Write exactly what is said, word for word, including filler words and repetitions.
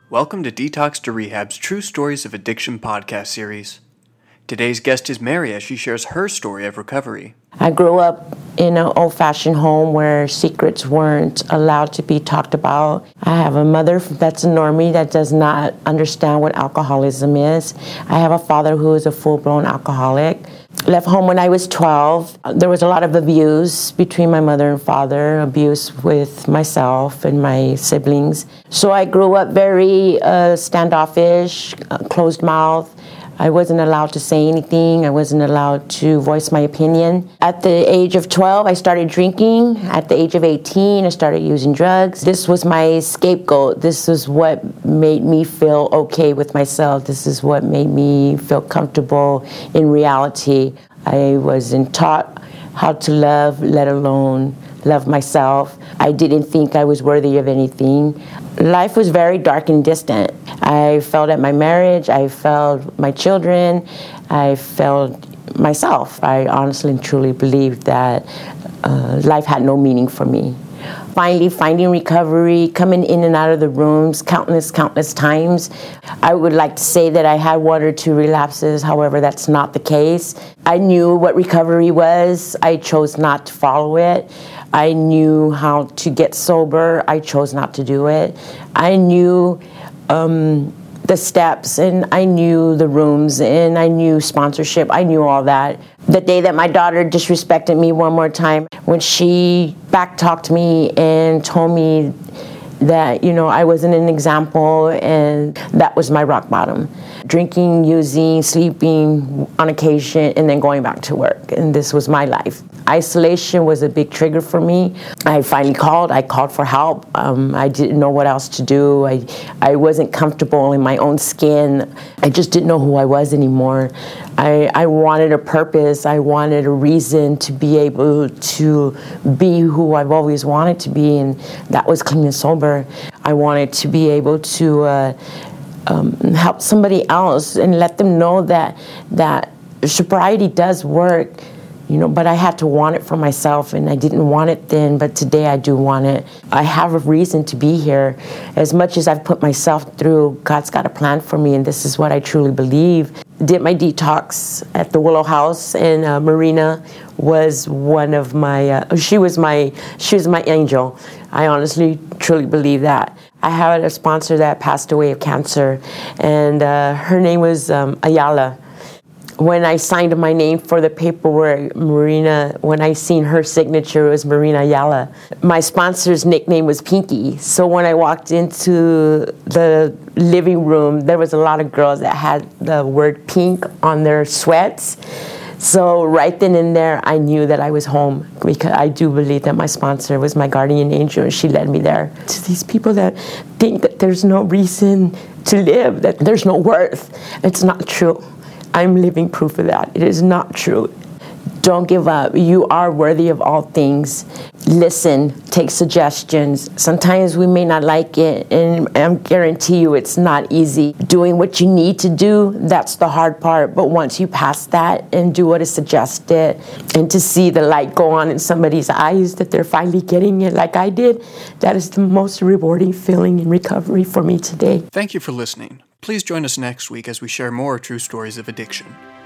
Welcome to Detox to Rehab's True Stories of Addiction podcast series. Today's guest is Mary as she shares her story of recovery. I grew up in an old-fashioned home where secrets weren't allowed to be talked about. I have a mother that's a normie that does not understand what alcoholism is. I have a father who is a full-blown alcoholic. Left home when I was twelve. There was a lot of abuse between my mother and father, abuse with myself and my siblings. So I grew up very uh, standoffish, uh, closed mouth. I wasn't allowed to say anything. I wasn't allowed to voice my opinion. At the age of twelve, I started drinking. At the age of eighteen, I started using drugs. This was my scapegoat. This is what made me feel okay with myself. This is what made me feel comfortable in reality. I wasn't taught how to love, let alone love myself. I didn't think I was worthy of anything. Life was very dark and distant. I failed at my marriage, I failed my children, I failed myself. I honestly and truly believed that uh, life had no meaning for me. Finally finding recovery, coming in and out of the rooms countless, countless times. I would like to say that I had one or two relapses, however, that's not the case. I knew what recovery was. I chose not to follow it. I knew how to get sober. I chose not to do it. I knew um, the steps, and I knew the rooms, and I knew sponsorship. I knew all that. The day that my daughter disrespected me one more time, when she backtalked me and told me that, you know, I wasn't an example, and that was my rock bottom. Drinking, using, sleeping on occasion, and then going back to work. And this was my life. Isolation was a big trigger for me. I finally called. I called for help. Um, I didn't know what else to do. I, I wasn't comfortable in my own skin. I just didn't know who I was anymore. I, I wanted a purpose. I wanted a reason to be able to be who I've always wanted to be, and that was clean and sober. I wanted to be able to uh, um, help somebody else and let them know that that sobriety does work. You know, but I had to want it for myself, and I didn't want it then, but today I do want it. I have a reason to be here. As much as I've put myself through, God's got a plan for me, and this is what I truly believe. Did my detox at the Willow House, and uh, Marina was one of my, uh, she was my, she was my angel. I honestly, truly believe that. I had a sponsor that passed away of cancer, and uh, her name was um, Ayala. When I signed my name for the paperwork, Marina, when I seen her signature, it was Marina Ayala. My sponsor's nickname was Pinky. So when I walked into the living room, there was a lot of girls that had the word pink on their sweats. So right then and there, I knew that I was home, because I do believe that my sponsor was my guardian angel, and she led me there. To these people that think that there's no reason to live, that there's no worth, it's not true. I'm living proof of that. It is not true. Don't give up. You are worthy of all things. Listen, take suggestions. Sometimes we may not like it, and I guarantee you it's not easy. Doing what you need to do, that's the hard part. But once you pass that and do what is suggested, and to see the light go on in somebody's eyes that they're finally getting it like I did, that is the most rewarding feeling in recovery for me today. Thank you for listening. Please join us next week as we share more true stories of addiction.